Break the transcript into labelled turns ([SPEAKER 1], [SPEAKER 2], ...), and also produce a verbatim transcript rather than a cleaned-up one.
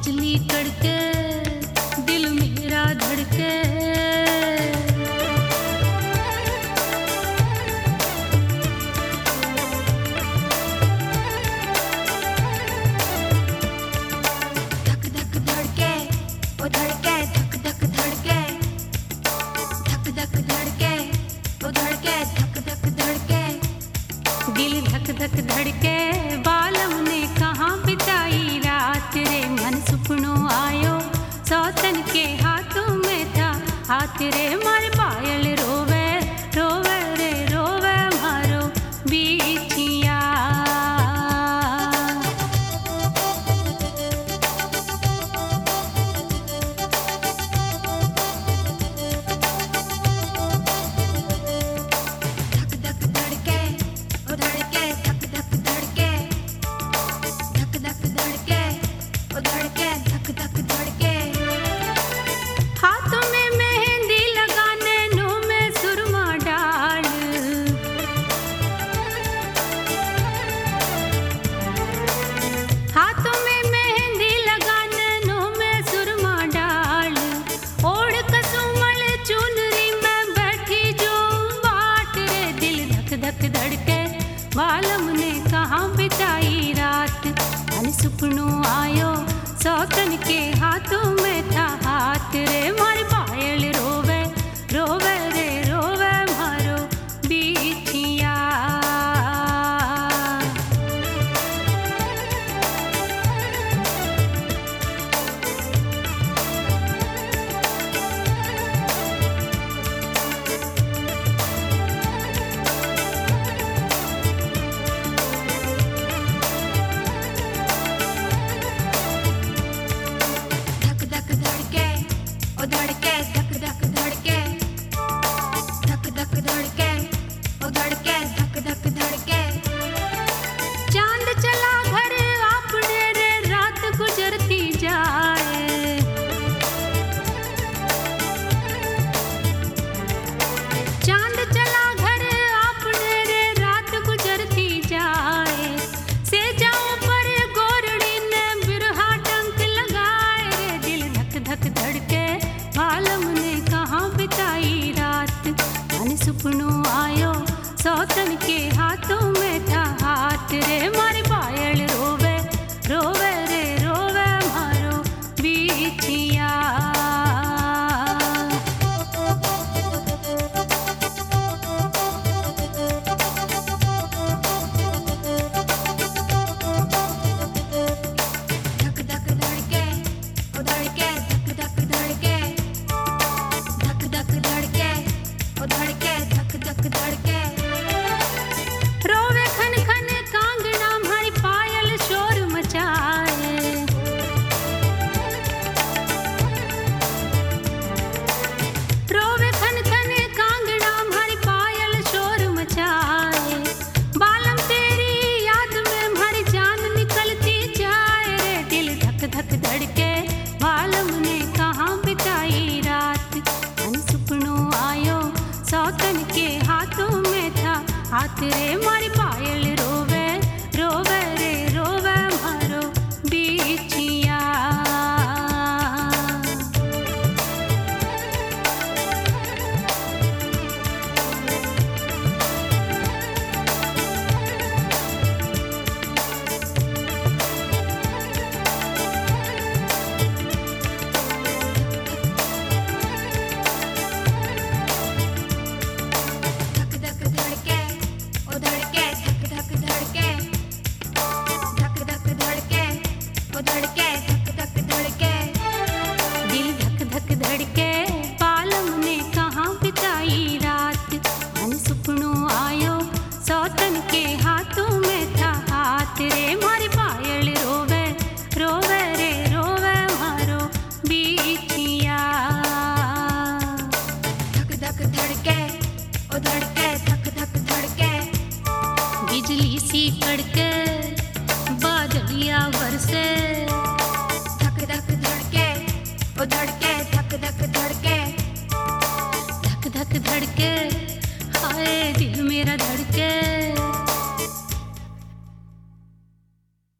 [SPEAKER 1] बिजली कड़के दिल मेरा धड़के।
[SPEAKER 2] धक धक धड़के ओ धड़के धक धक धड़के, धक धक धड़के ओ धड़के धक धक धड़के।
[SPEAKER 1] दिल धक धक धड़के बालम ने कहाँ बिताई रात रे, मन सुपनों आयो सौतन के हाथों में था हाथ रे। मारे पायल रोवे रोवे रे रोवे मारो बीचिया।
[SPEAKER 2] धक धक धड़के ओ धड़के धक धक धड़के, धक धक धड़के ओ धड़के धक धक धड़के।
[SPEAKER 1] हाथों में मेहंदी लगाने नों में सुरमा डाल, हाथों में मेहंदी लगाने नों में सुरमा डाल। ओढ़ कसुमल चुनरी में बैठी जो बाट रे, दिल धक धक धड़के बालम ने कहाँ बिताई रात। मन सुपनों आयो सौतन के हाथों में था हाथ रे। मारी पायल रोवे रोवे रे रोवे मारो बीचिया।
[SPEAKER 2] धक धक धड़के ओ धड़के धक धक धड़के, धक धक धड़के ओ धड़के धक धक धड़के।
[SPEAKER 1] चांद चला घर अपने रे रात गुजरती जाए, चांद चला घर अपने रे रात गुजरती जाए। से जाऊं पर गोरड़ी ने बिरहा डंक लगाए रे, दिल धक धक धड़के बालम ने कहाँ बिताई रात। मन सुपनों आयो सौतन के हाथों में था हाथ रे। मारी पायल रोवे रोवे रे रोवे मारो बीचिया।
[SPEAKER 2] धक धक धड़के ओ धड़के धक धक धड़के, धक धक धड़के ओ धड़के धक धक धड़के।
[SPEAKER 1] रोवे खन खन कांगना मारी पायल शोर मचाए, रोवे खन खन कांगना मारी पायल शोर मचाए। बालम तेरी याद में मारी जान निकलती जाए रे, दिल धक धक धड़के बालम ने कहाँ बिताई रात। मन सुपनों आयो सौतन के हाथों में था हाथ रे। मारी पायल रोवे रोवे रे रोवे मारो बीचिया।
[SPEAKER 2] धक धक धड़के ओ धड़के धक धक धड़के, धक धक धड़के ओ धड़के धक धक धड़के।
[SPEAKER 1] दिल धक धक धड़के बालम ने कहाँ बिताई रात। मन सुपनों आयो सौतन के हाथों में था हाथ रे। मारी पायल रोवे रोवे रे रोवे मारो बीचिया।
[SPEAKER 2] धक धक धड़के ओ धड़के धक धक धड़के।
[SPEAKER 1] बिजली सी कड़के बादलिया बरसे,
[SPEAKER 2] धक धक धड़के ओ धड़के धक धक धड़के।
[SPEAKER 1] धक धक धड़के हाय दिल मेरा धड़के।